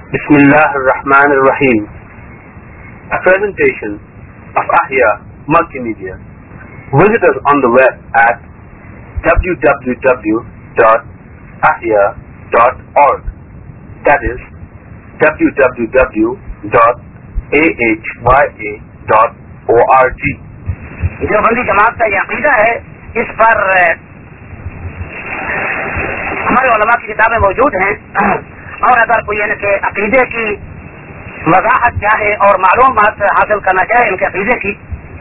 Bismillah ar-Rahman ar-Rahim. A presentation of Ahya Multimedia. Visit us on the web at www.ahya.org. That is www.ahya.org. جو بندی جماعت کا یہ عقیدہ ہے اس پر ہمارے علماء کی کتابیں موجود ہیں، اور اگر کوئی ان کے عقیدے کی وضاحت چاہے اور معلومات حاصل کرنا چاہے ان کے عقیدے کی،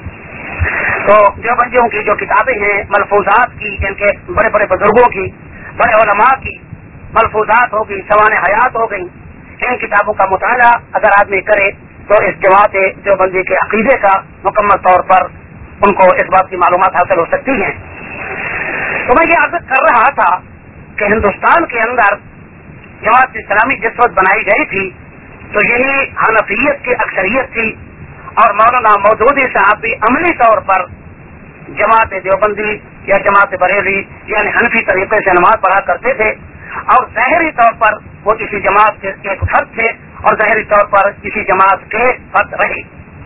تو جو بندیوں کی جو کتابیں ہیں ملفوظات کی، ان کے بڑے بڑے بزرگوں کی، بڑے علماء کی ملفوظات ہوگی، سوانح حیات ہو گئی، ان کتابوں کا مطالعہ اگر آدمی کرے تو اس جماعت جو بندی کے عقیدے کا مکمل طور پر ان کو اس بات کی معلومات حاصل ہو سکتی ہیں۔ تو میں یہ عرض کر رہا تھا کہ ہندوستان کے اندر جماعت اسلامی جس وقت بنائی گئی تھی تو یہی حنفیت کی اکثریت تھی، اور مولانا مودودی صاحب بھی عملی طور پر جماعت دیوبندی یا جماعت بریلوی یعنی حنفی طریقے سے نماز پڑھا کرتے تھے، اور ظاہری طور پر وہ کسی جماعت کے ایک فرد تھے اور ظاہری طور پر کسی جماعت کے فرد رہے۔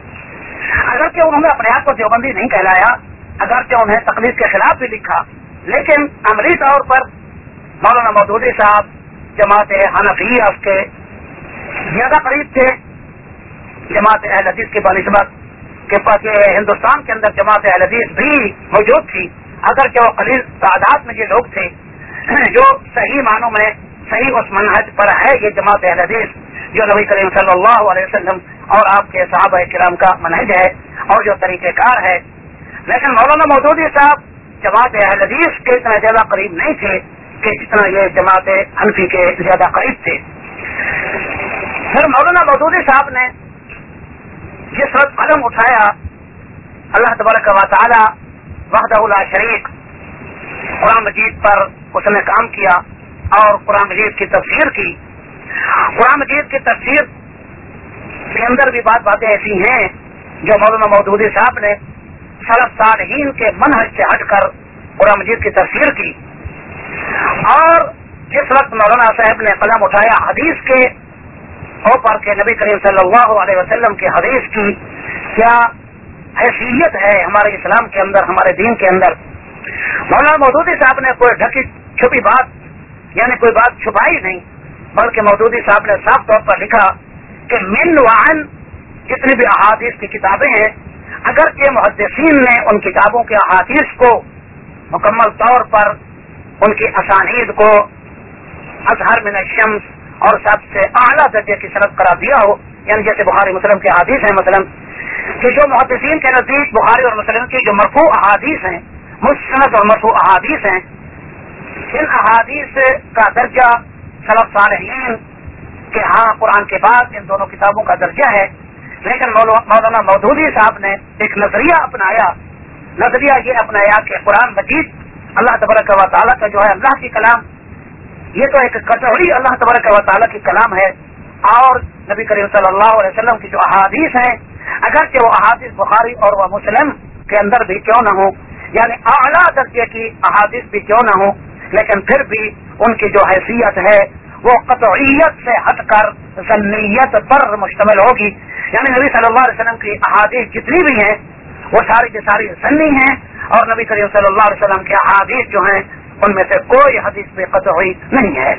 اگرچہ انہوں نے اپنے آپ کو دیوبندی نہیں کہلایا، اگرچہ انہیں تقلید کے خلاف بھی لکھا، لیکن عملی طور پر مولانا مودودی صاحب جماعت حنفیہ کے زیادہ قریب تھے جماعت اہل حدیث کے بنسبت کہ ہندوستان کے اندر جماعت اہل حدیث بھی موجود تھی، اگرچہ وہ قلیل تعداد میں یہ لوگ تھے جو صحیح معنوں میں صحیح اس منہج پر ہے یہ جماعت اہل حدیث جو نبی کریم صلی اللہ علیہ وسلم اور آپ کے صحابہ کرام کا منہج ہے اور جو طریقہ کار ہے۔ لیکن مولانا مودودی صاحب جماعت اہل حدیث کے اتنا زیادہ قریب نہیں تھے کہ جتنا یہ جماعت حنفی کے زیادہ قریب تھے۔ پھر مولانا مودودی صاحب نے جس وقت قلم اٹھایا اللہ تبارک و تعالی وحدہ لا شریک قرآن مجید پر اس نے کام کیا اور قرآن مجید کی تفسیر کی۔ قرآن مجید کی تفسیر کے اندر بھی باتیں ایسی ہیں جو مولانا مودودی صاحب نے سلف صالحین کے منہج سے ہٹ کر قرآن مجید کی تفسیر کی، اور جس وقت مولانا صاحب نے قلم اٹھایا حدیث کے اوپر کہ نبی کریم صلی اللہ علیہ وسلم کی حدیث کی کیا حیثیت ہے ہمارے اسلام کے اندر، ہمارے دین کے اندر، مولانا مودودی صاحب نے کوئی ڈھکی چھپی بات یعنی کوئی بات چھپائی نہیں، بلکہ مودودی صاحب نے صاف طور پر لکھا کہ من وعن جتنی بھی احادیث کی کتابیں ہیں، اگرچہ محدثین نے ان کتابوں کے احادیث کو مکمل طور پر ان کی اسانید کو اظہر من الشمس اور سب سے اعلیٰ درجے کی صنعت قرار دیا ہو، یعنی جیسے بخاری مسلم کی احادیث ہیں مثلا، کہ جو محدثین کے نزدیک بخاری اور مسلم کی جو مرفوع احادیث ہیں، مسند اور مرفوع احادیث ہیں، ان احادیث کا درجہ سلف صالحین کہ ہاں قرآن کے بعد ان دونوں کتابوں کا درجہ ہے، لیکن مولانا مودودی صاحب نے ایک نظریہ اپنایا، نظریہ یہ اپنایا کہ قرآن مجید اللہ تبارک و تعالیٰ کا جو ہے اللہ کی کلام، یہ تو ایک قطعی اللہ تبارک و تعالیٰ کی کلام ہے، اور نبی کریم صلی اللہ علیہ وسلم کی جو احادیث ہیں اگرچہ وہ احادیث بخاری اور وہ مسلم کے اندر بھی کیوں نہ ہو، یعنی اعلیٰ درجے کی احادیث بھی کیوں نہ ہو، لیکن پھر بھی ان کی جو حیثیت ہے وہ قطعیت سے ہٹ کر ظنیت پر مشتمل ہوگی، یعنی نبی صلی اللہ علیہ وسلم کی احادیث جتنی بھی ہیں وہ ساری کی ساری ظنی ہیں، اور نبی کریم صلی اللہ علیہ وسلم کی احادیث جو ہیں ان میں سے کوئی حدیث بھی قطعی نہیں ہے۔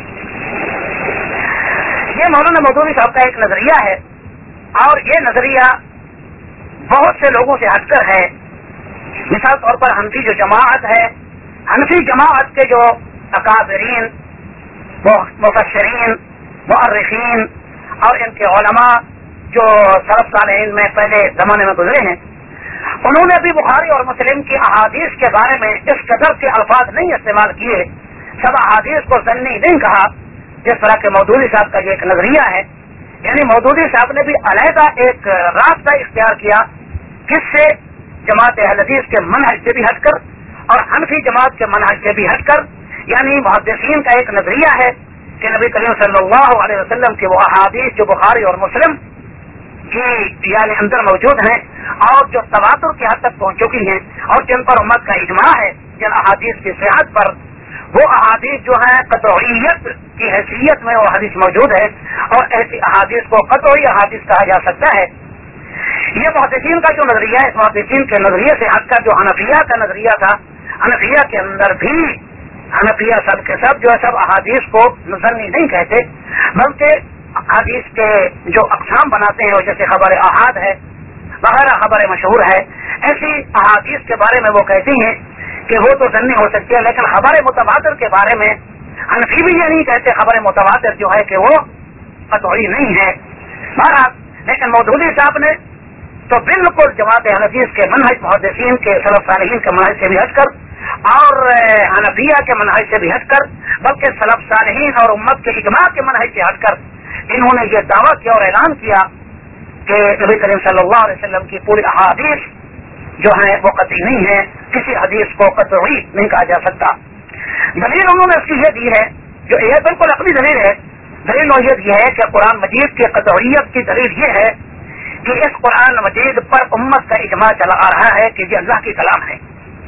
یہ مولانا مودودی صاحب کا ایک نظریہ ہے، اور یہ نظریہ بہت سے لوگوں سے ہٹ کر ہے۔ مثال طور پر حنفی جو جماعت ہے، حنفی جماعت کے جو اکابرین، مفسرین، مؤرخین اور ان کے علماء جو سلف صالحین میں پہلے زمانے میں گزرے ہیں، انہوں نے بھی بخاری اور مسلم کی احادیث کے بارے میں اس قدر کے الفاظ نہیں استعمال کیے، سب احادیث کو ظنی نہیں کہا جس طرح کے مودودی صاحب کا یہ ایک نظریہ ہے، یعنی مودودی صاحب نے بھی علیحدہ ایک راستہ اختیار کیا، کس سے جماعت اہل حدیث کے منہج سے بھی ہٹ کر اور حنفی جماعت کے منہج سے بھی ہٹ کر، یعنی محدثین کا ایک نظریہ ہے کہ نبی کریم صلی اللہ علیہ وسلم کی وہ احادیث جو بخاری اور مسلم کی یعنی اندر موجود ہیں اور جو تواتر کی حد تک پہنچ چکی ہیں اور جن پر امت کا اجماع ہے، جن احادیث کی صحت پر وہ احادیث جو ہیں قطعیت کی حیثیت میں وہ حدیث موجود ہے، اور ایسی احادیث کو قطعی احادیث کہا جا سکتا ہے۔ یہ محدثین کا جو نظریہ ہے، اس محدثین کے نظریے سے ہٹ کر جو حنفیہ کا نظریہ تھا، حنفیہ کے اندر بھی حنفیہ سب کے سب جو ہے سب احادیث کو ظنی نہیں کہتے، بلکہ حدیث کے جو اقسام بناتے ہیں، جیسے خبر احاد ہے وغیرہ، خبر مشہور ہے، ایسی احادیث کے بارے میں وہ کہتی ہیں کہ وہ تو ظنی ہو سکتی ہے، لیکن خبر متواتر کے بارے میں حنفی بھی یہ نہیں کہتے خبر متواتر جو ہے کہ وہ قطعی نہیں ہے۔ بہرحال لیکن مودودی صاحب نے تو بالکل جماعت حنفیہ کے منہج، محدثین کے سلف صالحین کے منہج سے بھی ہٹ کر اور حنفیہ کے منہج سے بھی ہٹ کر، بلکہ سلف صالحین اور امت کے اجماع کے منہج سے ہٹ کر انہوں نے یہ دعویٰ کیا اور اعلان کیا کہ نبی کریم صلی اللہ علیہ وسلم کی پوری احادیث جو ہیں وہ قطعی نہیں ہے، کسی حدیث کو قطعی نہیں کہا جا سکتا۔ دلیل انہوں نے اس کی یہ دی ہے، جو یہ بالکل عقلی دلیل ہے، دلیل نوعیت یہ ہے کہ قرآن مجید کی قطعیت کی دلیل یہ ہے کہ اس قرآن مجید پر امت کا اجماع چلا آ رہا ہے کہ یہ اللہ کی کلام ہے۔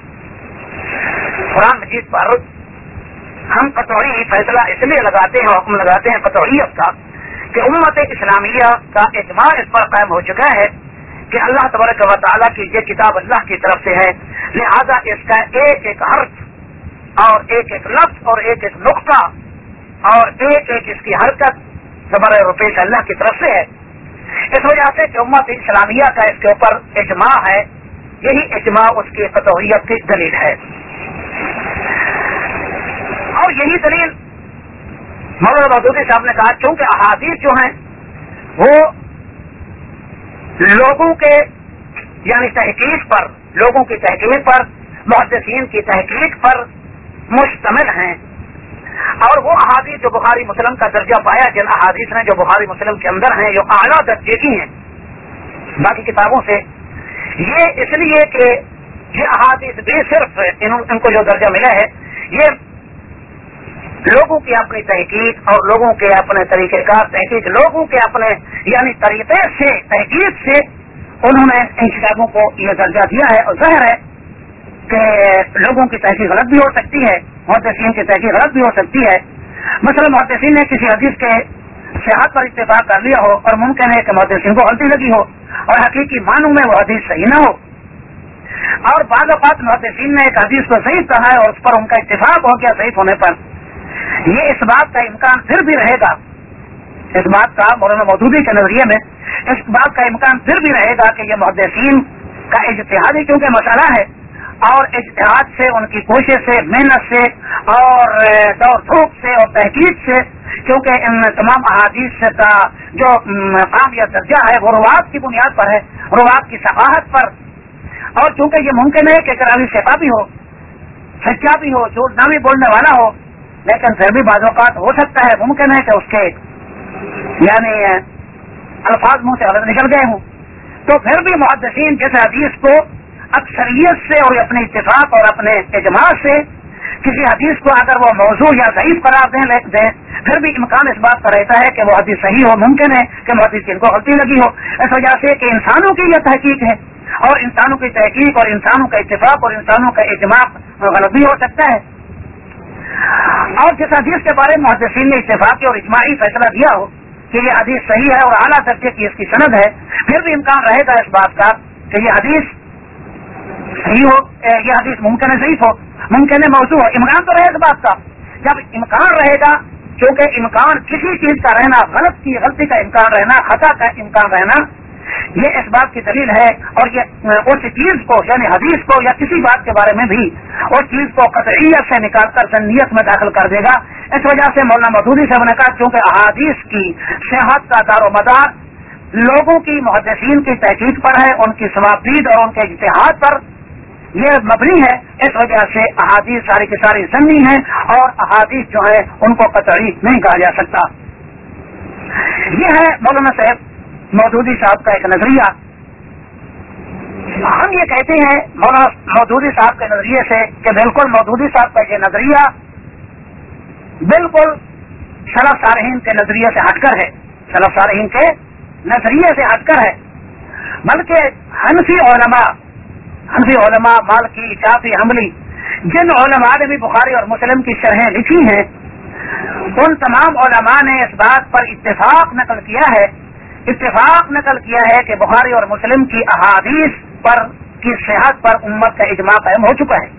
قرآن مجید پر ہم قطعی فیصلہ اس لیے لگاتے ہیں، حکم لگاتے ہیں قطعیت کا، کہ امت اسلامیہ کا اجماع اس پر قائم ہو چکا ہے کہ اللہ تبارک و تعالیٰ کی یہ کتاب اللہ کی طرف سے ہے، لہذا اس کا ایک ایک حرف اور ایک ایک لفظ اور ایک ایک نقطہ اور ایک ایک اس کی حرکت زبر روپیش اللہ کی طرف سے ہے۔ اس وجہ سے کہ امت اسلامیہ کا اس کے اوپر اجماع ہے، یہی اجماع اس کی قطعیت کی دلیل ہے۔ اور یہی دلیل مولانا مودودی صاحب نے کہا چونکہ احادیث جو ہیں وہ لوگوں کے یعنی تحقیق پر، لوگوں کی تحقیق پر، محدثین کی تحقیق پر مشتمل ہیں، اور وہ احادیث جو بخاری مسلم کا درجہ پایا، جن احادیث نے جو بخاری مسلم کے اندر ہیں، جو اعلیٰ درجے کی ہیں باقی کتابوں سے، یہ اس لیے کہ یہ احادیث بھی صرف ان کو جو درجہ ملا ہے، یہ لوگوں کی اپنی تحقیق اور لوگوں کے اپنے طریقہ کار، تحقیق لوگوں کے اپنے یعنی طریقے سے، تحقیق سے انہوں نے ان کتابوں کو یہ درجہ دیا ہے۔ اور ظاہر ہے کہ لوگوں کی تحقیق غلط بھی ہو سکتی ہے، محدثین کی تحقیق غلط بھی ہو سکتی ہے۔ مثلا محدثین نے کسی حدیث کے صحت پر اتفاق کر لیا ہو اور ممکن ہے کہ محدثین کو غلطی لگی ہو اور حقیقی معنوں میں وہ حدیث صحیح نہ ہو، اور بعض اوقات محدثین نے ایک حدیث کو صحیح کہا ہے اور اس پر ان کا اتفاق ہو گیا صحیح ہونے پر، یہ اس بات کا امکان پھر بھی رہے گا، اس بات کا مولانا مودودی کے نظریے میں اس بات کا امکان پھر بھی رہے گا کہ یہ محدثین کا اجتہادی کیونکہ مسئلہ ہے، اور اجتہاد سے، ان کی کوشش سے، محنت سے اور دوڑ دھوپ سے اور تحقیق سے، کیونکہ ان تمام احادیث کا جو مقام یا درجہ ہے وہ روات کی بنیاد پر ہے، روات کی ثقافت پر، اور چونکہ یہ ممکن ہے کہ راوی ثقہ بھی ہو، سچا بھی ہو، جھوٹ نہ بھی بولنے والا ہو، لیکن پھر بھی بعض اوقات ہو سکتا ہے، ممکن ہے کہ اس کے یعنی الفاظ منہ سے غلط نکل گئے ہوں، تو پھر بھی محدثین جس حدیث کو اکثریت سے اور اپنے اتفاق اور اپنے اجماع سے کسی حدیث کو اگر وہ موضوع یا ضعیف قرار دیں پھر بھی امکان اس بات کا رہتا ہے کہ وہ حدیث صحیح ہو، ممکن ہے کہ محدثین کو غلطی لگی ہو، اس وجہ سے کہ انسانوں کی یہ تحقیق ہے، اور انسانوں کی تحقیق اور انسانوں کا اتفاق اور انسانوں کا اجماع غلط بھی ہو سکتا ہے۔ اور جس حدیث کے بارے میں محدثین نے اتفاقی اور اجماعی فیصلہ دیا ہو کہ یہ حدیث صحیح ہے اور اعلیٰ درجے کی اس کی سند ہے، پھر بھی امکان رہے گا اس بات کا کہ یہ حدیث صحیح ہو، یہ حدیث ممکن ہے ضعیف ہو، ممکن ہے موضوع ہو، امکان تو رہے اس بات کا۔ جب امکان رہے گا، کیونکہ امکان کسی چیز کا رہنا، غلطی کا امکان رہنا، خطا کا امکان رہنا، یہ اس بات کی دلیل ہے، اور یہ اس چیز کو یعنی حدیث کو یا کسی بات کے بارے میں بھی اس چیز کو قطعیت سے نکال کر ظنیت میں داخل کر دے گا۔ اس وجہ سے مولانا مودودی صاحب نے کہا کیونکہ احادیث کی صحت کا دار و مدار لوگوں کی، محدثین کی تحقیق پر ہے، ان کی ثوابید اور ان کے اجتہاد پر یہ مبنی ہے، اس وجہ سے احادیث ساری کی ساری ظنی ہیں، اور احادیث جو ہے ان کو قطعی نہیں کہا جا سکتا۔ یہ ہے مولانا صاحب مودودی صاحب کا ایک نظریہ۔ ہم یہ کہتے ہیں مولانا مودودی صاحب کے نظریے سے کہ بالکل مودودی صاحب کا یہ نظریہ بالکل سلف صالحین کے نظریے سے ہٹ کر ہے، سلف صالحین کے نظریے سے ہٹ کر ہے، بلکہ حنفی علماء مالکی، شافعی، حنبلی جن علماء نے بھی بخاری اور مسلم کی شرحیں لکھی ہیں ان تمام علماء نے اس بات پر اتفاق نقل کیا ہے کہ بخاری اور مسلم کی احادیث پر کی صحت پر امت کا اجماع قائم ہو چکا ہے،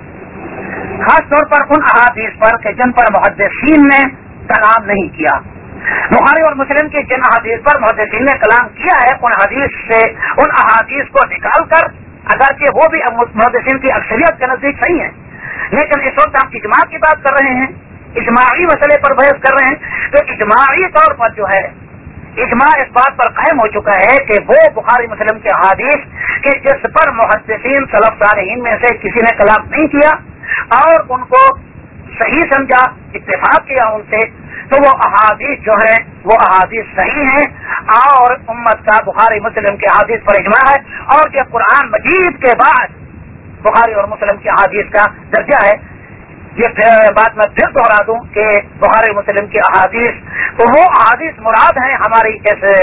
خاص طور پر ان احادیث پر کہ جن پر محدثین نے کلام نہیں کیا۔ بخاری اور مسلم کی جن احادیث پر محدثین نے کلام کیا ہے ان احادیث کو نکال کر، اگرچہ وہ بھی محدثین کی اکثریت کے نزدیک صحیح ہیں، لیکن اس وقت ہم اجماع کی بات کر رہے ہیں، اجماعی مسئلے پر بحث کر رہے ہیں، تو اجماعی طور پر جو ہے اجماع اس بات پر قائم ہو چکا ہے کہ وہ بخاری مسلم کے احادیث کہ جس پر محدثین سلف صالحین میں سے کسی نے کلام نہیں کیا اور ان کو صحیح سمجھا، اتفاق کیا ان سے، تو وہ احادیث جو ہے وہ احادیث صحیح ہیں اور امت کا بخاری مسلم کے احادیث پر اجماع ہے، اور یہ قرآن مجید کے بعد بخاری اور مسلم کی احادیث کا درجہ ہے۔ یہ بات میں پھر دوہرا دوں کہ بخاری مسلم کی احادیث تو وہ احادیث مراد ہیں ہمارے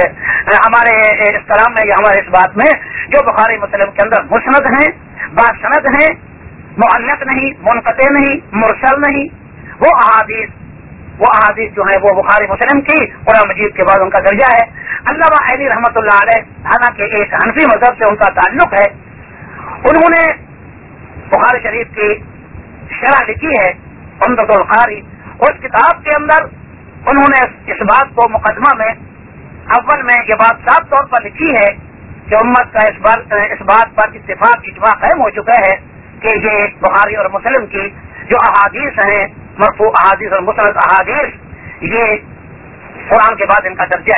اس کلام میں یا ہمارے اس بات میں جو بخاری مسلم کے اندر مسند ہیں، باسند ہیں، معلق نہیں، منقطع نہیں، مرسل نہیں، وہ احادیث جو ہے وہ بخاری مسلم کی قرآن مجید کے بعد ان کا درجہ ہے۔ علامہ علی رحمۃ اللہ علیہ حالانکہ ایک حنفی مذہب سے ان کا تعلق ہے، انہوں نے بخاری شریف کی شرح لکھی ہے عمدۃ القاری، اس کتاب کے اندر انہوں نے اس بات کو مقدمہ میں اول میں یہ بات صاف طور پر لکھی ہے کہ امت کا اس بات پر اتفاق اجماع قائم ہو چکا ہے کہ یہ بخاری اور مسلم کی جو احادیث ہیں، مرفوع احادیث اور مسند احادیث، یہ قرآن کے بعد ان کا درجہ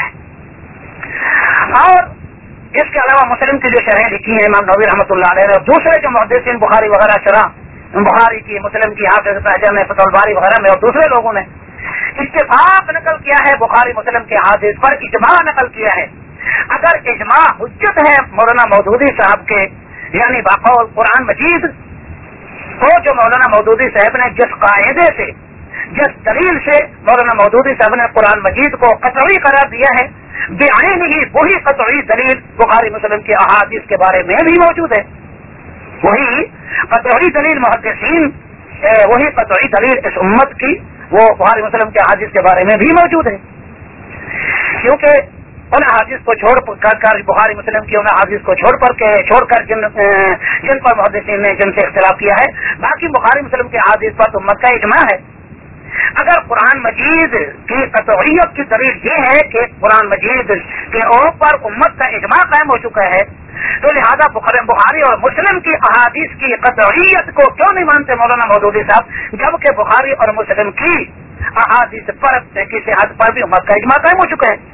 ہے۔ اور اس کے علاوہ مسلم کی جو شرحیں لکھی ہیں امام نووی رحمۃ اللہ علیہ اور دوسرے جو محدثین بخاری وغیرہ شرح بخاری کی، مسلم کی، حافظ ابن حجر میں، فتح الباری وغیرہ میں اور دوسرے لوگوں نے اتفاق نقل کیا ہے بخاری مسلم کے احادیث پر، اجماع نقل کیا ہے۔ اگر اجماع حجت ہے مولانا مودودی صاحب کے، یعنی بقول قرآن مجید کو جو مولانا مودودی صاحب نے جس قاعدے سے، جس دلیل سے مولانا مودودی صاحب نے قرآن مجید کو قطعی قرار دیا ہے، بعین ہی وہی قطعی دلیل بخاری مسلم کے احادیث کے بارے میں بھی موجود ہے۔ وہی قطعی دلیل محدثین، وہی قطعی دلیل اس امت کی وہ بخاری مسلم کے احادیث کے بارے میں بھی موجود ہے، کیونکہ ان احادیث کو چھوڑ کر بخاری مسلم کی ان احادیث کو چھوڑ کر جن پر محدثین نے جن سے اختلاف کیا ہے، باقی بخاری مسلم کے احادیث پر امت کا اجماع ہے۔ اگر قرآن مجید کی قطعیت کی دلیل یہ ہے کہ قرآن مجید کے اوپر امت کا اجماع قائم ہو چکا ہے، تو لہذا بخاری اور مسلم کی احادیث کی قطعیت کو کیوں نہیں مانتے مولانا مودودی صاحب، جبکہ بخاری اور مسلم کی احادیث پر کی صحت پر بھی امت کا اجماع قائم ہو چکا ہے،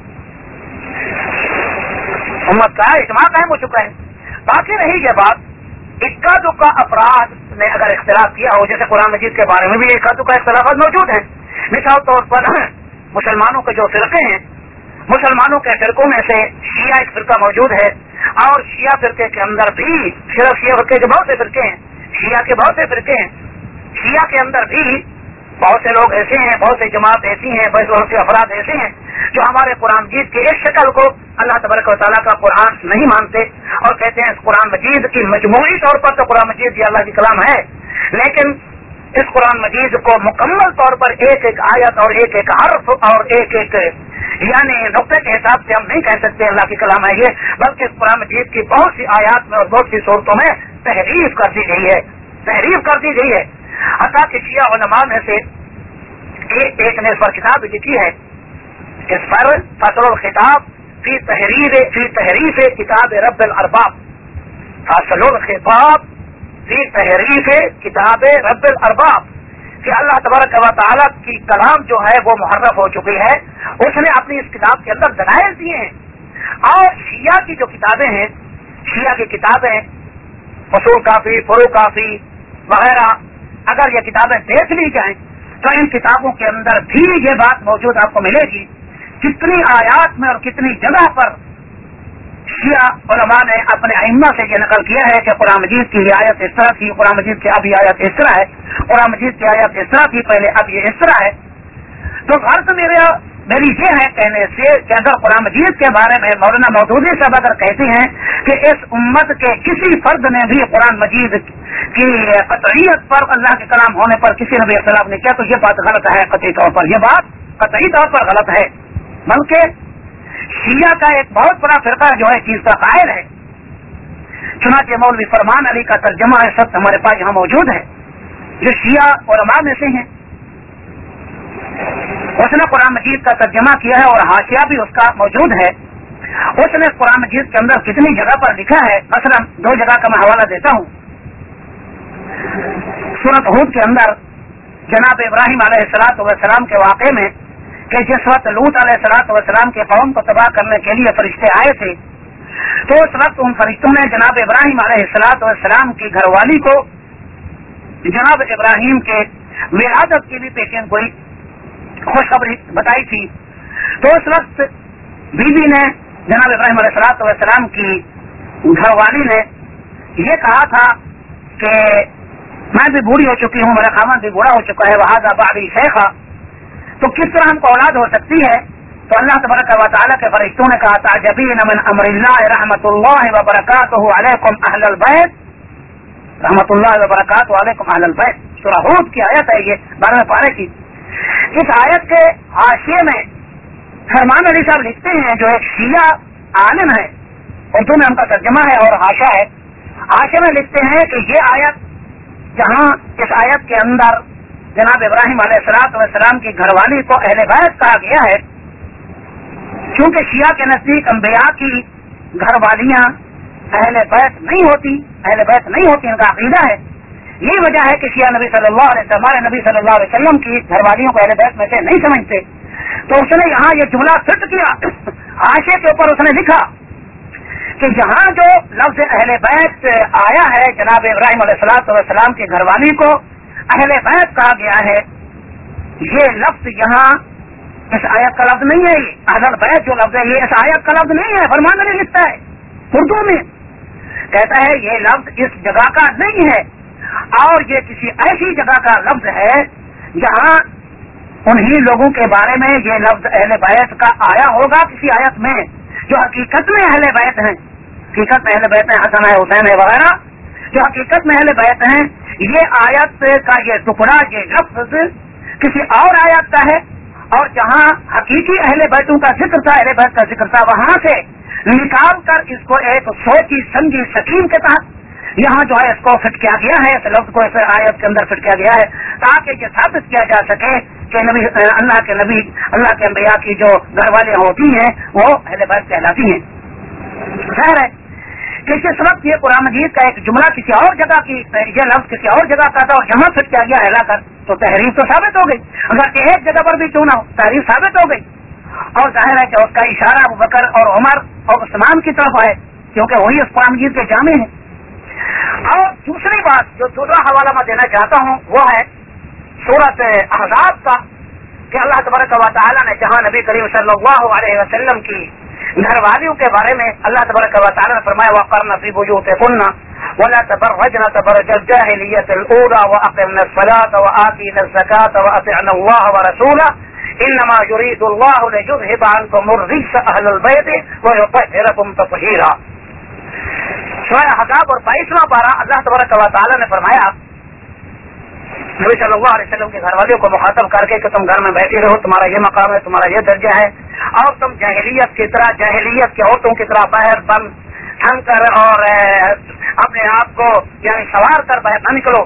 امت کا اجماع قائم ہو چکا ہے۔ باقی رہی یہ بات اکا دکا افراد نے اگر اختلاف کیا ہو، جیسے قرآن مجید کے بارے میں بھی اکا دکا اختلافات موجود ہیں، مثال طور پر مسلمانوں کے جو فرقے ہیں، مسلمانوں کے فرقوں میں سے شیعہ ایک فرقہ موجود ہے، اور شیعہ فرقے کے اندر بھی صرف شیعہ فرقے کے بہت سے فرقے ہیں، شیعہ کے بہت سے فرقے ہیں، شیعہ کے اندر بھی بہت سے لوگ ایسے ہیں، بہت سی جماعت ایسی ہیں، بہت سے افراد ایسے ہیں جو ہمارے قرآن مجید کی اس شکل کو اللہ تبارک و تعالیٰ کا قرآن نہیں مانتے اور کہتے ہیں اس قرآن مجید کی مجموعی طور پر تو قرآن مجید یہ اللہ کی کلام ہے، لیکن اس قرآن مجید کو مکمل طور پر ایک ایک آیت اور ایک ایک حرف اور ایک ایک یعنی نقطے کے حساب سے ہم نہیں کہہ سکتے اللہ کی کلام ہے یہ، بلکہ اس قرآن مجید کی بہت سی آیات میں اور بہت سی صورتوں میں تحریف کر دی گئی ہے، حتیٰ کہ شیعہ علماء میں سے ایک نے اس پر کتاب لکھی ہے، اس پر فصل الخطاب فی تحریف کتاب رب الارباب، فصل الخطاب فی تحریف کتاب رب الارباب، کہ اللہ تبارک و تعالیٰ کی کلام جو ہے وہ محرف ہو چکی ہے، اس نے اپنی اس کتاب کے اندر دلائل دیے ہیں۔ اور شیعہ کی جو کتابیں ہیں، شیعہ کی کتابیں اصول کافی، فروع کافی وغیرہ، اگر یہ کتابیں دیکھ لی جائیں تو ان کتابوں کے اندر بھی یہ بات موجود آپ کو ملے گی، کتنی آیات میں اور کتنی جگہ پر شیعہ علماء نے اپنے ائمہ سے یہ نقل کیا ہے کہ قرآن مجید کی آیت اس طرح تھی، قرآن مجید کی اب یہ آیت اس طرح ہے، قرآن مجید کی آیت اس طرح تھی پہلے، اب یہ اس طرح ہے۔ تو غرض میرا میری یہ ہے کہنے سے کہ اگر قرآن مجید کے بارے میں مولانا مودودی صاحب اگر کہتے ہیں کہ اس امت کے کسی فرد نے بھی قرآن مجید کی قطعیت پر اللہ کے کلام ہونے پر کسی نے بھی اختلاف نہیں کیا تو یہ بات غلط ہے قطعی طور پر، یہ بات قطعی طور پر غلط ہے، بلکہ شیعہ کا ایک بہت بڑا فرقہ جو ہے چیز کا قائل ہے۔ چنانچہ مولوی فرمان علی کا ترجمہ ہے سب ہمارے پاس یہاں موجود ہے، جو شیعہ علماء میں سے ہیں، اس نے قرآن مجید کا ترجمہ کیا ہے اور حاشیہ بھی اس کا موجود ہے۔ اس نے قرآن مجید کے اندر کتنی جگہ پر لکھا ہے، مثلا 2 جگہ کا میں حوالہ دیتا ہوں۔ سورۃ ہود کے اندر جناب ابراہیم علیہ السلام کے واقعے میں کہ جس وقت لوط علیہ السلام کے قوم کو تباہ کرنے کے لیے فرشتے آئے تھے تو اس وقت ان فرشتوں نے جناب ابراہیم علیہ السلام کی گھر والی کو جناب ابراہیم کے ولادت کی بھی پیشین گوئی خوشخبری بتائی تھی۔ تو اس وقت بیوی نے جناب ابراہیم علیہ السلام کی گھر والی نے یہ کہا تھا کہ میں بھی بوڑھی ہو چکی ہوں، میرا خاوند بھی بوڑھا ہو چکا ہے، وہذا بعدی شیخا، تو کس طرح ہم کو اولاد ہو سکتی ہے؟ تو اللہ تبارک و تعالیٰ کے فرشتوں نے کہا تعجبین من امر اللہ رحمۃ اللہ وبرکاتہ علیکم اہل البیت، رحمۃ اللہ وبرکاتہ علیکم اہل البیت، سورہ ہود کی آیت ہے یہ 12ویں پارے کی۔ اس آیت کے حاشیے میں فرمان علی صاحب لکھتے ہیں، جو ایک شیعہ عالم ہے، اردو میں ان کا ترجمہ ہے اور حاشیہ ہے، حاشیے میں لکھتے ہیں کہ یہ آیت جہاں اس آیت کے اندر جناب ابراہیم علیہ السلام کی گھر والی کو اہل بیت کہا گیا ہے، چونکہ شیعہ کے نزدیک انبیاء کی گھر والیاں اہل بیت نہیں ہوتی، ان کا عقیدہ ہے۔ یہی وجہ ہے کہ شیعہ نبی صلی اللہ علیہ وسلم، ہمارے نبی صلی اللہ علیہ وسلم کی گھر والیوں کو اہل بیت میں سے نہیں سمجھتے۔ تو اس نے یہاں یہ جملہ فٹ کیا، حاشیے کے اوپر اس نے لکھا کہ یہاں جو لفظ اہل بیت آیا ہے جناب ابراہیم علیہ السلام کی گھر والی کو اہل بیت کہا گیا ہے، یہ لفظ یہاں اس آیت کا لفظ نہیں ہے، اہل بیت جو لفظ ہے یہ اس آیت کا لفظ نہیں ہے۔ فرمان علی لکھتا ہے اردو میں، کہتا ہے یہ لفظ اس جگہ کا نہیں ہے اور یہ کسی ایسی جگہ کا لفظ ہے جہاں انہی لوگوں کے بارے میں یہ لفظ اہل بیت کا آیا ہوگا کسی آیت میں، جو حقیقت میں اہل بیت ہیں، حقیقت میں اہل بیت ہیں، حسن ہے، حسین ہے وغیرہ، جو حقیقت میں اہل بیت ہیں۔ یہ آیت کا یہ ٹکڑا، یہ لفظ کسی اور آیت کا ہے، اور جہاں حقیقی اہل بیتوں کا ذکر تھا، اہل بیت کا ذکر تھا، وہاں سے نکال کر اس کو ایک سوچی سمجھی سکیم کے تحت یہاں جو ہے اس کو فٹ کیا گیا ہے، اس لفظ کو اس آیت کے اندر فٹ کیا گیا ہے تاکہ یہ ثابت کیا جا سکے کہ اللہ کے نبی، اللہ کے انبیاء کی جو گھر والیاں ہوتی ہیں وہ اہل بیت کہلاتی ہیں۔ خیر ہے کہ جس وقت یہ قرآن مجید کا ایک جملہ کسی اور جگہ کی، یہ لفظ کسی اور جگہ کا تھا اور یہاں فٹ کیا گیا ہلا کر، تو تحریف تو ثابت ہو گئی، اگر کہ ایک جگہ پر بھی کیوں نہ ہو تحریف ثابت ہو گئی، اور ظاہر ہے کہ اس کا اشارہ ابو بکر اور عمر اور عثمان کی طرف ہے کیونکہ وہی اس قرآن مجید کے جامع ہیں۔ اور دوسری بات جو دوسرا حوالہ میں دینا چاہتا ہوں وہ ہے سورۃ احزاب کا، کہ اللہ تبارک و تعالیٰ نے جہاں نبی کریم صلی اللہ علیہ وسلم کی گھر والیوں کے بارے میں اللہ تبارک و تعالیٰ نے فرمایا وَقَرْنَ فِي بُيُوتِكُنَّ وَلَا تَبَرَّجْنَ تَبَرُّجَ الْجَاهِلِيَّةِ الْأُولَىٰ وَأَقِمْنَ الصَّلَاةَ وَآتِينَ الزَّكَاةَ وَأَطِعْنَ اللَّهَ وَرَسُولَهُ إِنَّمَا يُرِيدُ اللَّهُ لِيُذْهِبَ عَنكُمُ الرِّجْسَ أَهْلَ الْبَيْتِ وَيُطَهِّرَكُمْ تَطْهِيرًا۔ سورہ احزاب اور 22واں پارہ اللہ تبارک و تعالیٰ نے فرمایا نبی صلی اللہ علیہ وسلم کے گھر والیوں کو مخاطب کر کے کہ تم گھر میں بیٹھے رہو، تمہارا یہ مقام ہے، تمہارا یہ درجہ ہے، اور تم جاہلیت کی طرح، جاہلیت کی عورتوں کی طرح باہر بن ٹھن کر اور اپنے آپ کو یعنی سوار کر باہر نہ نکلو۔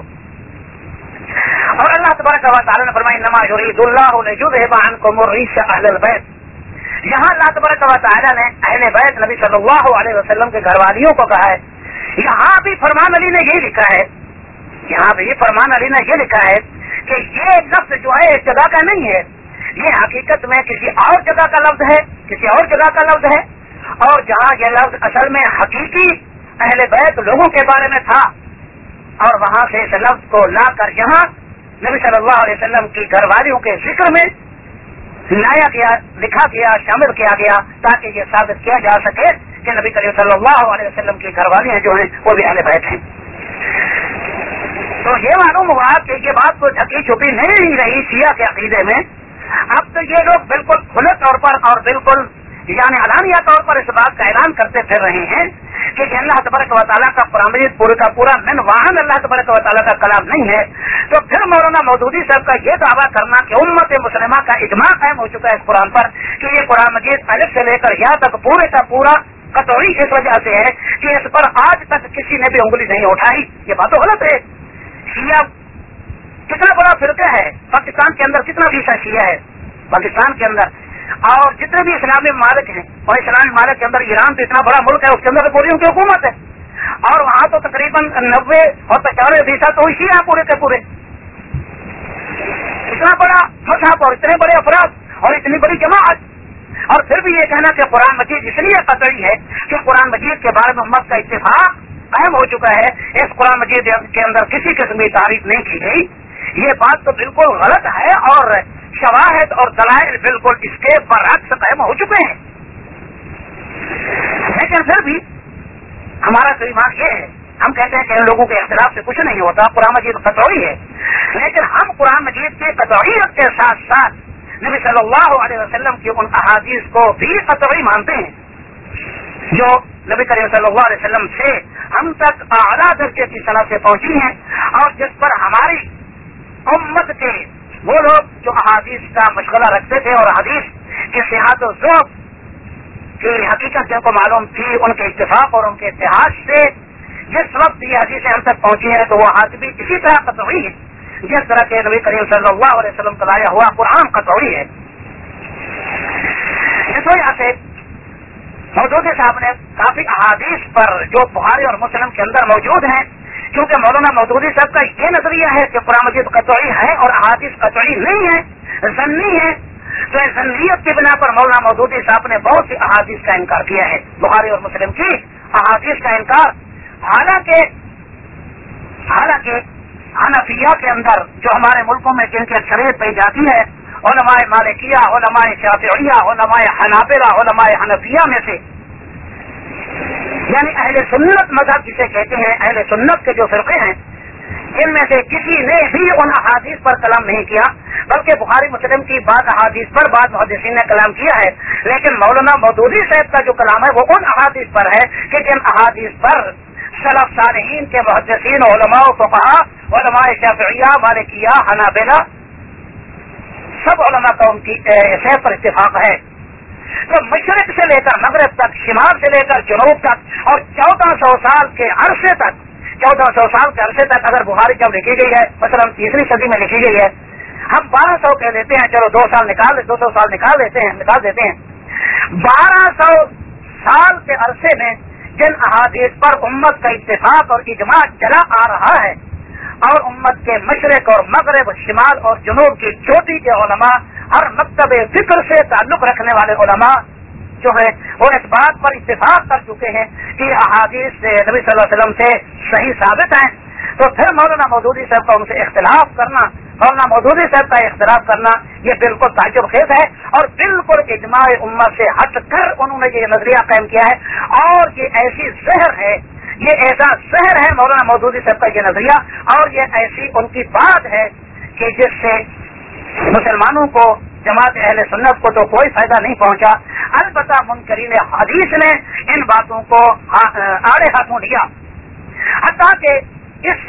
اور اللہ تبارک و تعالیٰ نے فرمایا انما یرید اللہ لیذھب عنکم الرجس اہل البیت، یہاں اللہ تبارک و تعالیٰ نے اہل بیت نبی صلی اللہ علیہ وسلم کے گھر والیوں کو کہا ہے۔ یہاں بھی فرمان علی نے یہ لکھا ہے، یہاں بھی فرمان علی نے یہ لکھا ہے کہ یہ لفظ جو ہے ایک جگہ کا نہیں ہے، یہ حقیقت میں کسی اور جگہ کا لفظ ہے، کسی اور جگہ کا لفظ ہے، اور جہاں یہ لفظ اصل میں حقیقی اہل بیت لوگوں کے بارے میں تھا، اور وہاں سے اس لفظ کو لا کر یہاں نبی صلی اللہ علیہ وسلم کی گھر والیوں کے ذکر میں لایا گیا، لکھا گیا، شامل کیا گیا، تاکہ یہ ثابت کیا جا سکے کہ نبی کریم صلی اللہ علیہ وسلم کی گھر والیاں جو ہیں وہ بھی اہل بیت ہیں۔ تو یہ معلوم ہوا کہ یہ بات کوئی ڈھکی چھپی نہیں رہی شیعہ کے عقیدے میں، اب تو یہ لوگ بالکل کھلے طور پر اور بالکل یعنی علانیہ طور پر اس بات کا اعلان کرتے پھر رہے ہیں کہ اللہ تبارک و تعالیٰ کا قرآن مجید پورے کا پورا من واہن اللہ تبارک و تعالیٰ کا کلام نہیں ہے. تو پھر مولانا مودودی صاحب کا یہ دعویٰ کرنا کہ امت مسلمہ کا اجماع قائم ہو چکا ہے اس قرآن پر کہ یہ قرآن مجید الف سے لے کر یا تک پورے کا پورا قطعی اس وجہ سے ہے کہ اس پر آج تک کسی نے بھی انگلی نہیں اٹھائی. یہ بات تو غلط ہے. شیعہ کتنا بڑا فرقہ ہے پاکستان کے اندر, کتنا فیصد شیعہ ہے پاکستان کے اندر, اور جتنے بھی اسلامی ممالک ہیں, اور اسلامی ممالک کے اندر ایران تو اتنا بڑا ملک ہے, اس کے اندر پوری ان کی حکومت ہے, اور وہاں تو تقریباً 90 اور 95% تو شیعہ پورے کے پورے. اتنا بڑا مذہب اور اتنے بڑے افراد اور اتنی بڑی جماعت, اور پھر بھی یہ کہنا کہ قرآن مجید اس لیے قطعی ہے کہ قرآن مجید کے بارے میں امت کا اتفاق قائم ہو چکا ہے, اس قرآن مجید کے اندر کسی قسم کی تعریف نہیں کی گئی. یہ بات تو بالکل غلط ہے اور شواہد اور دلائل بالکل اس کے برعکس قائم ہو چکے ہیں. لیکن پھر بھی ہمارا تو ایمان یہ ہے, ہم کہتے ہیں کہ ان لوگوں کے اختلاف سے کچھ نہیں ہوتا, قرآن مجید قطعی ہے, لیکن ہم قرآن مجید کے قطعیت کے ساتھ ساتھ نبی صلی اللہ علیہ وسلم کی ان احادیث کو بھی قطعی مانتے ہیں جو نبی کریم صلی اللہ علیہ وسلم سے ہم تک اعلیٰ درجے کی صنعت سے پہنچی ہیں, اور جس پر ہماری امت کے وہ لوگ جو احادیث کا مشغلہ رکھتے تھے اور حدیث کے صحت و ذوق کی حقیقت جن کو معلوم تھی, ان کے اتفاق اور ان کے اتحاد سے جس وقت یہ حدیثیں ہم تک پہنچی ہیں تو وہ حادث بھی اسی طرح قطعی ہے جس طرح کے نبی کریم صلی اللہ علیہ وسلم کا لایا ہوا قرآن قطعی ہے. اس وجہ سے مودودی صاحب نے کافی احادیث پر جو بخاری اور مسلم کے اندر موجود ہیں, کیونکہ مولانا مودودی صاحب کا یہ نظریہ ہے کہ قرآن مجید قطعی ہے اور احادیث قطعی نہیں ہے, ظنی ہے, تو اس ظنیت کی بنا پر مولانا مودودی صاحب نے بہت سی احادیث کا انکار کیا ہے, بخاری اور مسلم کی احادیث کا انکار. حالانکہ حنفیہ کے اندر جو ہمارے ملکوں میں جن کی اکثریت پائی جاتی ہے, علماء مالکیہ, علماء شافعیہ, علماء حنابلہ, علماء حنفیہ میں سے, یعنی اہل سنت مذہب جسے کہتے ہیں, اہل سنت کے جو فرقے ہیں, ان میں سے کسی نے بھی ان احادیث پر کلام نہیں کیا, بلکہ بخاری مسلم کی بعض احادیث پر بعض محدثین نے کلام کیا ہے. لیکن مولانا مودودی صاحب کا جو کلام ہے وہ ان احادیث پر ہے کہ جن احادیث پر سلف صالحین کے محدثین, علماء فقہاء, علماء شافعیہ, مالکیہ, حنابلہ, سب علماء کا ان کی صحت پر اتفاق ہے. تو مشرق سے لے کر مغرب تک, شمال سے لے کر جنوب تک, اور 1400 سال کے عرصے تک, 1400 سال کے عرصے تک اگر بخاری جب لکھی گئی ہے, مثلا 3ویں صدی میں لکھی گئی ہے, ہم 1200 کہہ لیتے ہیں, چلو 200 سال نکال دیتے ہیں. 1200 سال کے عرصے میں جن احادیث پر امت کا اتفاق اور اجماع چلا آ رہا ہے, اور امت کے مشرق اور مغرب, شمال اور جنوب کی چوٹی کے علماء, ہر مکتب فکر سے تعلق رکھنے والے علماء جو ہے وہ اس بات پر اتفاق کر چکے ہیں کہ احادیث نبی صلی اللہ علیہ وسلم سے صحیح ثابت ہیں, تو پھر مولانا مودودی صاحب کا ان سے اختلاف کرنا, مولانا مودودی صاحب کا اختلاف کرنا یہ بالکل تعجب خیز ہے, اور بالکل اجماع امت سے ہٹ کر انہوں نے یہ نظریہ قائم کیا ہے. اور یہ ایسی زہر ہے, یہ ایسا زہر ہے مولانا مودودی صاحب کا یہ نظریہ, اور یہ ایسی ان کی بات ہے کہ جس سے مسلمانوں کو, جماعت اہل سنت کو تو کوئی فائدہ نہیں پہنچا. البتہ منکرین حدیث نے ان باتوں کو آڑے ہاتھوں لیا, حتیٰ کہ اس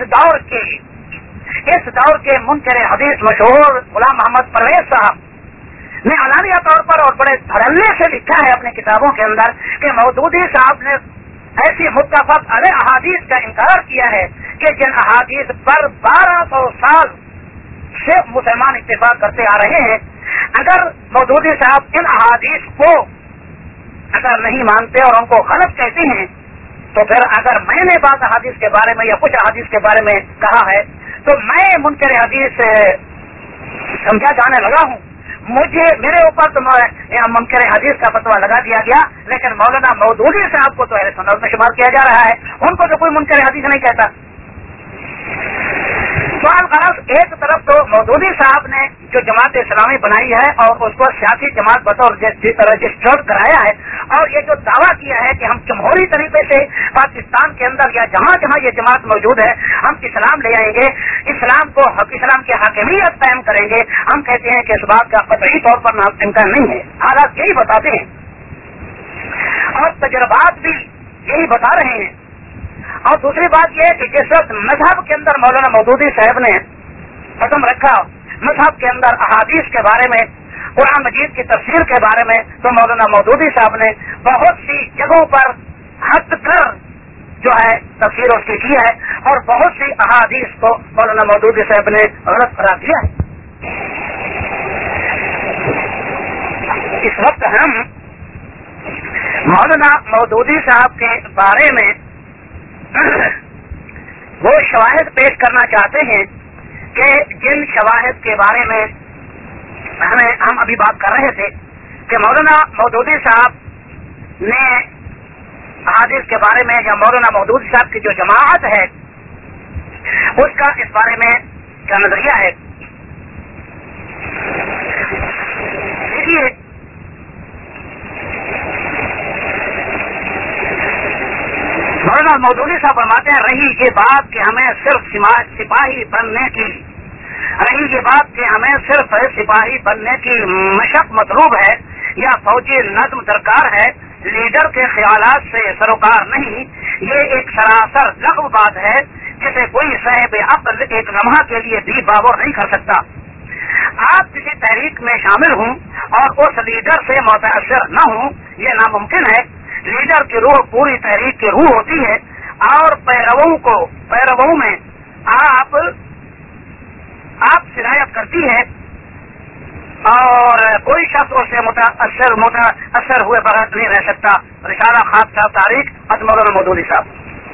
دور کے منکر حدیث مشہور غلام محمد پرویز صاحب نے علانیہ طور پر اور بڑے دھڑلے سے لکھا ہے اپنی کتابوں کے اندر کہ مودودی صاحب نے ایسی متفق علیہ احادیث کا انکار کیا ہے کہ جن احادیث پر 1200 سال سے مسلمان اتفاق کرتے آ رہے ہیں. اگر مودودی صاحب ان احادیث کو اگر نہیں مانتے اور ان کو غلط کہتے ہیں, تو پھر اگر میں نے بعض احادیث کے بارے میں یا کچھ احادیث کے بارے میں کہا ہے تو میں منکر حدیث سمجھا جانے لگا ہوں, میرے اوپر تو منکر حدیث کا فتویٰ لگا دیا گیا, لیکن مولانا مودودی صاحب کو تو اہل سنت میں شمار کیا جا رہا ہے, ان کو تو کوئی منکر حدیث نہیں کہتا. سوال غرض ایک طرف تو مودودی صاحب نے جو جماعت اسلامی بنائی ہے اور اس کو سیاسی جماعت بطور رجسٹرڈ کرایا ہے، اور یہ جو دعویٰ کیا ہے کہ ہم جمہوری طریقے سے پاکستان کے اندر یا جہاں جہاں یہ جماعت موجود ہے ہم اسلام لے آئیں گے، اسلام کی حاکمیت قائم کریں گے، ہم کہتے ہیں کہ اس بات کا قطعی طور پر امکان نہیں ہے، حالات یہی بتاتے ہیں اور تجربات بھی یہی بتا رہے ہیں۔ اور دوسری بات یہ کہ جس وقت مذہب کے اندر مولانا مودودی صاحب نے قدم رکھا، مذہب کے اندر احادیث کے بارے میں، قرآن مجید کی تفسیر کے بارے میں، تو مولانا مودودی صاحب نے بہت سی جگہوں پر ہٹ کر جو ہے تفسیر اس کی ہے اور بہت سی احادیث کو مولانا مودودی صاحب نے غلط قرار دیا ہے۔ اس وقت ہم مولانا مودودی صاحب کے بارے میں وہ شواہد پیش کرنا چاہتے ہیں کہ جن شواہد کے بارے میں ہم ابھی بات کر رہے تھے کہ مولانا مودودی صاحب نے احادیث کے بارے میں یا مولانا مودودی صاحب کی جو جماعت ہے اس کا اس بارے میں کیا نظریہ ہے۔ دیکھیے مولانا مودودی صاحب فرماتے ہیں رہی یہ بات کہ ہمیں صرف سپاہی بننے کی سپاہی بننے کی مشق مطلوب ہے یا فوجی نظم درکار ہے، لیڈر کے خیالات سے سروکار نہیں، یہ ایک سراسر لغو بات ہے جسے کوئی صاحب عقل ایک لمحہ کے لیے بھی باور نہیں کر سکتا۔ آپ کسی تحریک میں شامل ہوں اور اس لیڈر سے متاثر نہ ہوں یہ ناممکن ہے۔ لیڈر کی روح پوری تحریک کی روح ہوتی ہے اور پیرووں میں آپ سرایت کرتی ہے اور کوئی شخص اس سے متاثر ہوئے بغیر نہیں رہ سکتا۔ رسالہ خاص صاحب تاریخ مولانا مودودی صاحب۔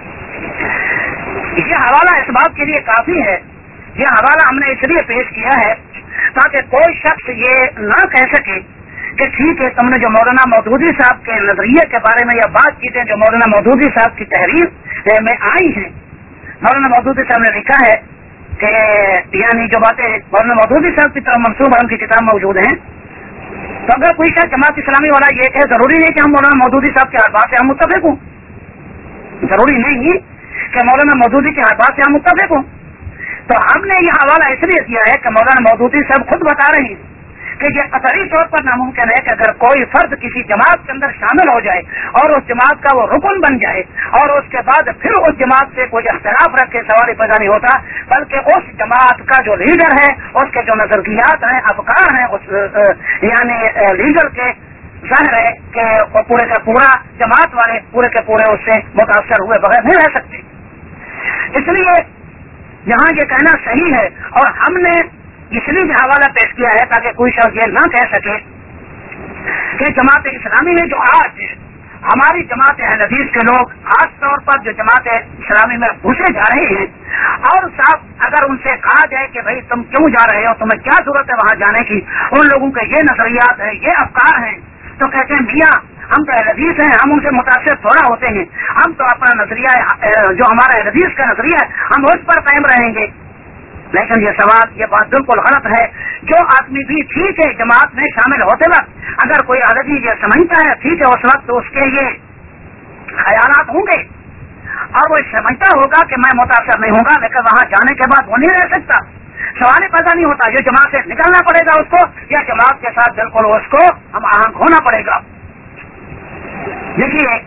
یہ حوالہ اس بات کے لیے کافی ہے، یہ حوالہ ہم نے اس لیے پیش کیا ہے تاکہ کوئی شخص یہ نہ کہہ سکے کہ ٹھیک ہے تم نے جو مولانا مودودی صاحب کے نظریے کے بارے میں یا بات چیتیں جو مولانا مودودی صاحب کی تحریر میں آئی ہیں، مولانا مودودی صاحب نے لکھا ہے کہ یعنی جو باتیں مولانا مودودی صاحب کی طرف منسوب ان کی کتاب موجود ہیں، تو اگر کوئی شخص جماعت اسلامی والا یہ کہ ضروری نہیں کہ ہم مولانا مودودی صاحب کے الفاظ سے ہم متفق ہوں، ضروری نہیں کہ مولانا مودودی کے الفاظ سے ہم متفق ہوں، تو ہم نے یہ حوالہ اس لیے دیا ہے کہ مولانا مودودی صاحب خود بتا رہے ہیں کہ یہ قطعی طور پر ناممکن ہے کہ اگر کوئی فرد کسی جماعت کے اندر شامل ہو جائے اور اس جماعت کا وہ رکن بن جائے اور اس کے بعد پھر اس جماعت سے کوئی اختلاف رکھ کے سوال پیدا نہیں ہوتا، بلکہ اس جماعت کا جو لیڈر ہے، اس کے جو نظریات ہیں، افکار ہیں، اس یعنی لیڈر کے ظاہر ہے کہ وہ پورے کا پورا جماعت والے پورے کے پورے اس سے متاثر ہوئے بغیر نہیں رہ سکتے۔ اس لیے یہاں یہ کہنا صحیح ہے اور ہم نے اس لیے یہ حوالہ پیش کیا ہے تاکہ کوئی شخص یہ نہ کہہ سکے کہ جماعت اسلامی میں جو آج ہماری جماعت اہل حدیث کے لوگ خاص طور پر جو جماعت اسلامی میں گھسے جا رہے ہیں اور صاحب اگر ان سے کہا جائے کہ بھائی تم کیوں جا رہے ہو، تمہیں کیا ضرورت ہے وہاں جانے کی، ان لوگوں کے یہ نظریات ہیں، یہ افکار ہیں، تو کہتے ہیں میاں ہم تو اہل حدیث ہیں، ہم ان سے متاثر تھوڑا ہوتے ہیں، ہم تو اپنا نظریہ جو ہمارا اہل حدیث کا نظریہ ہے ہم اس پر قائم رہیں گے۔ لیکن یہ سوال یہ بات بالکل غلط ہے۔ جو آدمی بھی ٹھیک ہے جماعت میں شامل ہوتے وقت اگر کوئی آدمی یہ سمجھتا ہے ٹھیک ہے اس وقت تو اس کے یہ خیالات ہوں گے اور وہ سمجھتا ہوگا کہ میں متاثر نہیں ہوں گا، لیکن وہاں جانے کے بعد وہ نہیں رہ سکتا، سوال پیدا نہیں ہوتا، یہ جماعت سے نکلنا پڑے گا اس کو یا جماعت کے ساتھ بالکل اس کو ہم آہنگ ہونا پڑے گا۔ دیکھیے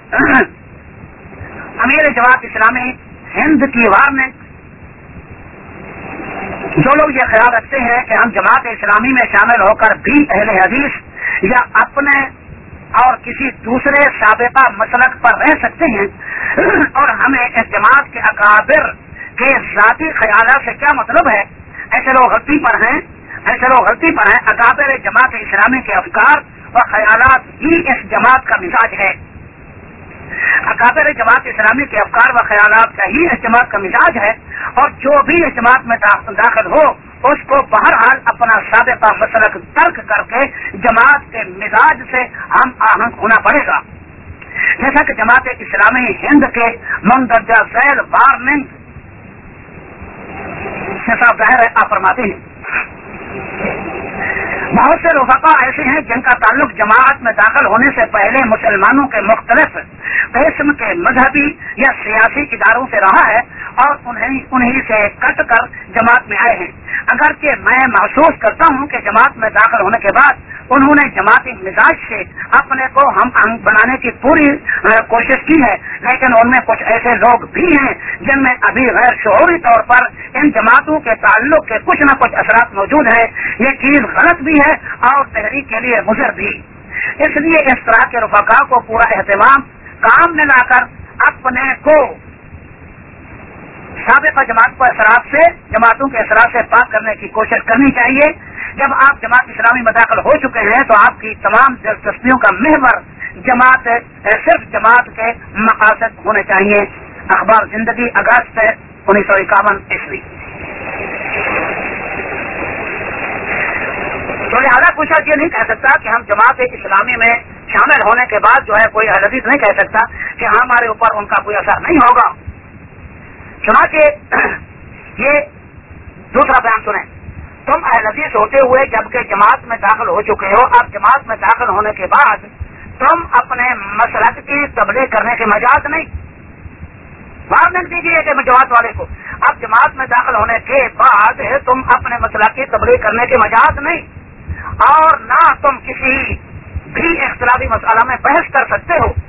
امیر جماعت اسلامی ہند کی وارننگ، جو لوگ یہ خیال رکھتے ہیں کہ ہم جماعت اسلامی میں شامل ہو کر بھی اہل حدیث یا اپنے اور کسی دوسرے سابقہ مسلک پر رہ سکتے ہیں اور ہمیں اس جماعت کے اکابر کے ذاتی خیالات سے کیا مطلب ہے، ایسے لوگ غلطی پر ہیں، اکابر جماعت اسلامی کے افکار و خیالات ہی اس جماعت کا مزاج ہے، اکابر جماعت اسلامی کے افکار و خیالات کا ہی اس جماعت کا مزاج ہے، اور جو بھی اس جماعت میں داخل ہو اس کو بہرحال اپنا سابقہ مسلک ترک کر کے جماعت کے مزاج سے ہم آہنگ ہونا پڑے گا، جیسا کہ جماعت اسلامی ہند کے مندرجہ ذیل وارننگ سے साफ जाहिर है आप फरमाते हैं बहुत से रफ़क़ा ऐसे हैं जिनका ताल्लुक जमात में दाखिल होने से पहले मुसलमानों के मुख्तलिफ किस्म के मजहबी या सियासी इदारों से रहा है और उन्हीं से कट कर जमात में आए हैं। अगरचे मैं महसूस करता हूँ कि जमात में दाखिल होने के बाद उन्होंने जमाती मिजाज से अपने को हम अंग बनाने की पूरी कोशिश की है, लेकिन उनमें कुछ ऐसे लोग भी हैं जिनमें अभी गैर शऊरी तौर पर इन जमातों के ताल्लुक के कुछ न कुछ असरात मौजूद है। ये चीज गलत भी है और तहरीक के लिए मुज़र भी। इसलिए इस तरह के रफ़क़ा को पूरा एहतमाम काम में लाकर अपने को साबिक़ा जमात को असरात से, जमातों के असरात से पाक करने की कोशिश करनी चाहिए। जब आप जमात इस्लामी में दाखिल हो चुके हैं तो आपकी तमाम दिलचस्पियों का महवर जमात सिर्फ जमात के मकासद होने चाहिए। अखबार जिंदगी अगस्त 1951 ईस्वी। तो लिहाजा कुछ ये नहीं कह सकता कि हम जमात इस्लामी में शामिल होने के बाद जो है कोई अहल हदीस नहीं कह सकता कि हमारे ऊपर उनका कोई असर नहीं होगा। चुनांचे ये दूसरा बयान सुने, तुम अहल हदीस होते हुए जबकि जमात में दाखिल हो चुके हो, अब जमात में दाखिल होने के बाद तुम अपने मसलक की तबलीग करने के मजाज नहीं। वार्निंग दीजिए कि जमात वाले को, अब जमात में दाखिल होने के बाद तुम अपने मसलक की तबलीग करने के मजाज नहीं और ना तुम किसी भी इख्तिलाफी मसला में बहस कर सकते हो।